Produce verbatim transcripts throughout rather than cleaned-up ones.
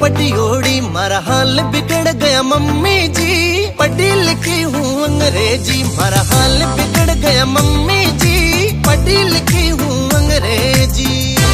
बड़ी ओड़ी मारा हाल बिगड़ गया मम्मी जी। पढ़ी लिखी हूँ अंग्रेजी मारा हाल बिगड़ गया मम्मी जी। पढ़ी लिखी हूँ अंग्रेजी।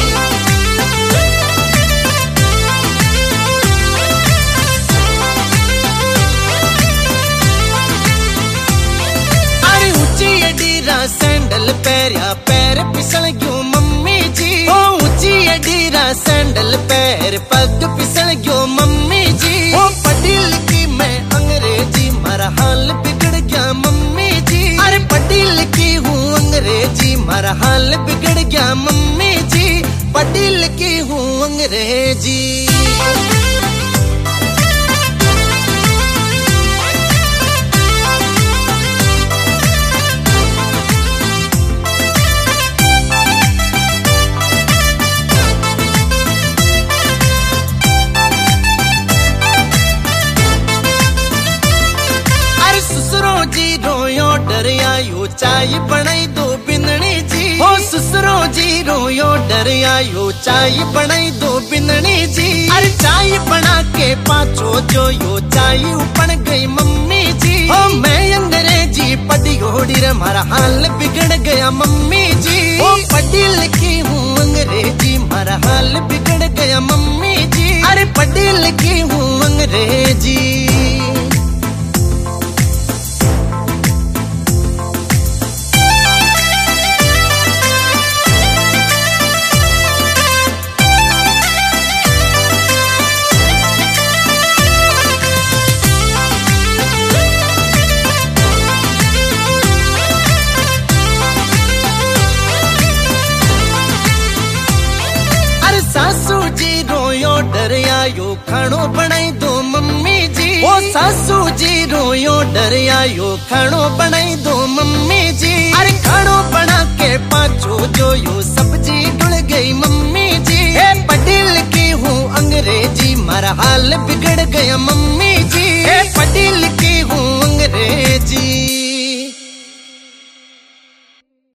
अरे ऊंची अडीरा सैंडल पैरिया पैर फिसल गयो मम्मी जी। ओ ऊंची अडीरा सैंडल पैर पग फिसल गयो मम्मी जी। ओ पढ़ी लिखी मैं अंग्रेजी मारा हाल बिगड़ गया मम्मी जी। अरे पढ़ी लिखी हूँ अंग्रेजी मारा हाल बिगड़ गया मम्मी जी। पढ़ी लिखी हूँ अंग्रेजी। जी रोयो डरिया यो चाय बनाई दो बिंदनी जी। हो ससुरो जी रोयो डरिया यो चाय बनाई दो बिंदनी जी। अरे चाय बना के पाछो जो यो चाय उपन गई मम्मी जी। हो मैं अंग्रेजी पढ़ी ओड़ी रे मारा हाल बिगड़ गया मम्मी जी। हो पढ़ी लिखी हूँ अंग्रेजी मारा हाल बिगड़ गया मम्मी जी। अरे पढ़ी लिखी हूँ अंग्रेजी। सासू जी रोयो डरिया यो खानो बनाई दो मम्मी जी। ओ सासू जी रोयो डरिया यो खानो बनाई दो मम्मी जी। अरे खानो बना के पाछो जो यो सब्जी डुल गई मम्मी जी। ए पढ़ी लिखी हूँ अंग्रेजी मारा हाल बिगड़ गया मम्मी जी। ए पढ़ी लिखी हूँ अंग्रेजी।